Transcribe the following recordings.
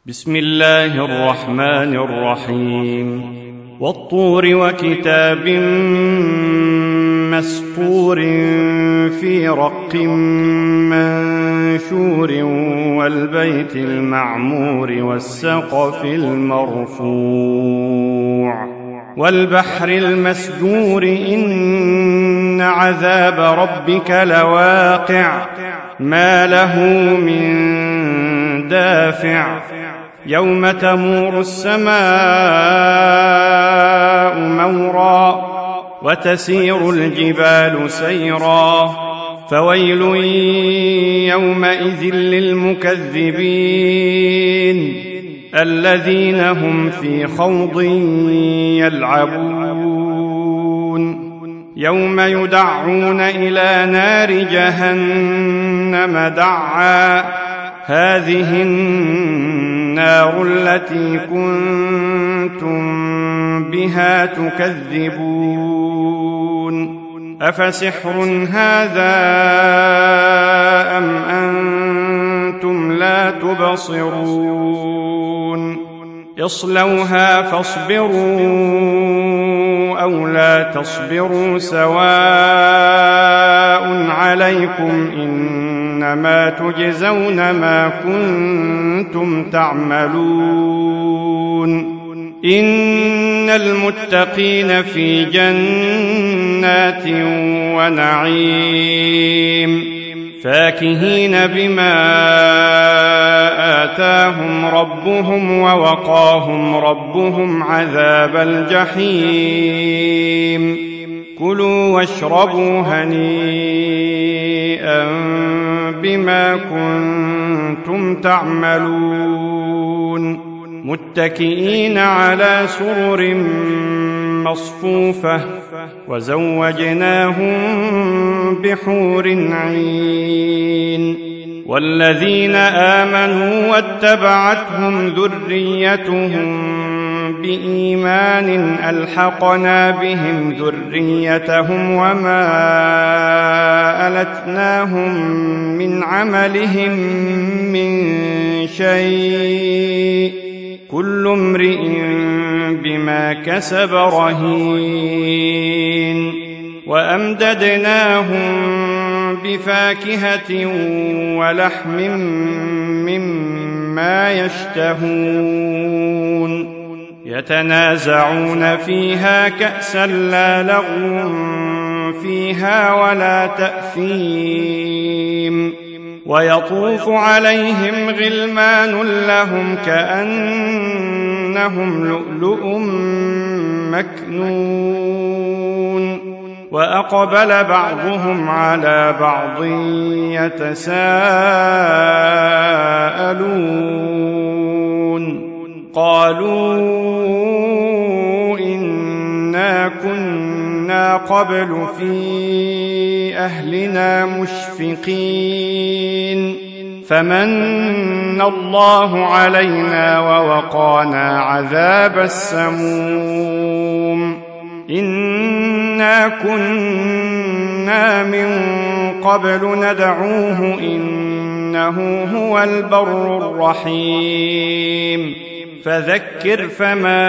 بسم الله الرحمن الرحيم والطور وكتاب مسطور في رق منشور والبيت المعمور والسقف المرفوع والبحر المسجور إن عذاب ربك لواقع ما له من دافع يوم تمور السماء مورا وتسير الجبال سيرا فويل يومئذ للمكذبين الذين هم في خوض يلعبون يوم يدعون إلى نار جهنم دعا هذه النار التي كنتم بها تكذبون أفسحر هذا أم أنتم لا تبصرون اصلوها فاصبروا أو لا تصبروا سواء عليكم إنما تجزون ما كنتم تعملون إن المتقين في جنات ونعيم فاكهين بما آتاهم ربهم ووقاهم ربهم عذاب الجحيم كلوا واشربوا هنيئا بما كنتم تعملون متكئين على سرر مصفوفة وزوجناهم بحور عين والذين آمنوا واتبعتهم ذريتهم بإيمان ألحقنا بهم ذريتهم وما ألتناهم من عملهم من شيء كل امرئ بما كسب رهين وأمددناهم بفاكهة ولحم مما يشتهون يتنازعون فيها كأسا لا لغو فيها ولا تأثيم ويطوف عليهم غلمان لهم كأنهم لؤلؤ مكنون وأقبل بعضهم على بعض يتساءلون قالوا إنا كنا قبل في أهلنا مشفقين فمن الله علينا ووقانا عذاب السموم إنا كنا من قبل ندعوه إنه هو البر الرحيم فذكر فما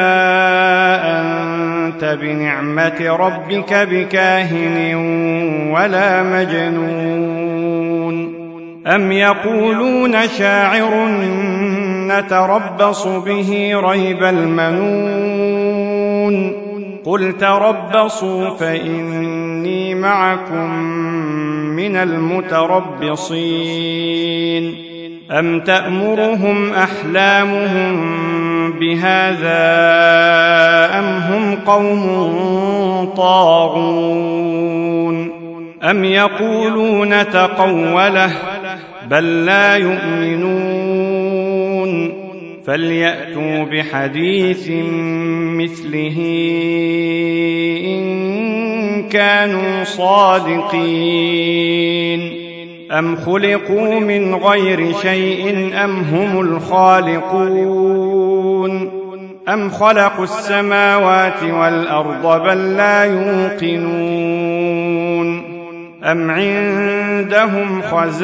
أنت بنعمة ربك بكاهن ولا مجنون أم يقولون شاعر نتربص به ريب المنون قل تربصوا فإني معكم من المتربصين أم تأمرهم أحلامهم بهذا أم هم قوم طاغون أم يقولون تقوله بل لا يؤمنون فليأتوا بحديث مثله إن كانوا صادقين أم خلقوا من غير شيء أم هم الخالقون أم خلقوا السماوات والأرض بل لا يوقنون أم عندهم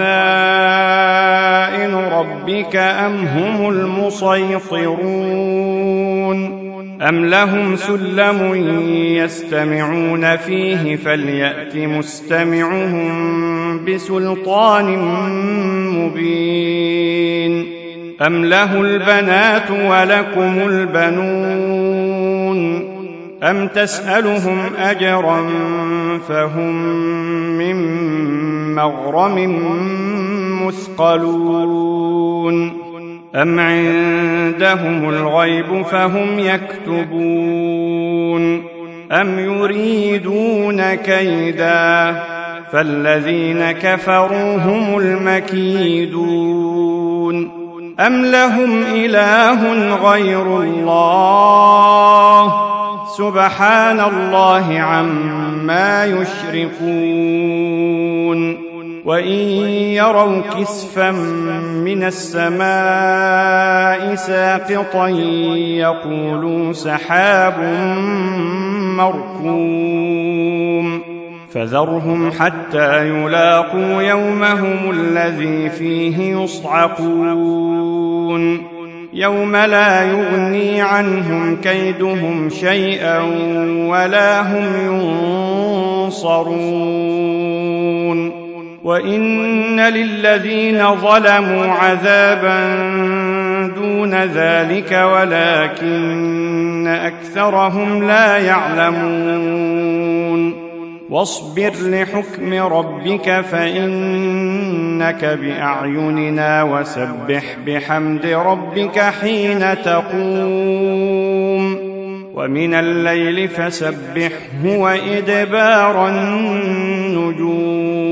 خزائن ربك أم هم المسيطرون أم لهم سلم يستمعون فيه فليأت مستمعهم بسلطان مبين أم له البنات ولكم البنون أم تسألهم أجرا فهم من مغرم مثقلون أم عندهم الغيب فهم يكتبون أم يريدون كيدا فالذين كفروا هم المكيدون أم لهم إله غير الله سبحان الله عما يشركون وإن يروا كسفا من السماء ساقطا يقولوا سحاب مركوم فذرهم حتى يلاقوا يومهم الذي فيه يصعقون يوم لا يغني عنهم كيدهم شيئا ولا هم ينصرون وإن للذين ظلموا عذابا دون ذلك ولكن أكثرهم لا يعلمون واصبر لحكم ربك فإنك بأعيننا وسبح بحمد ربك حين تقوم ومن الليل فسبحه وإدبار النجوم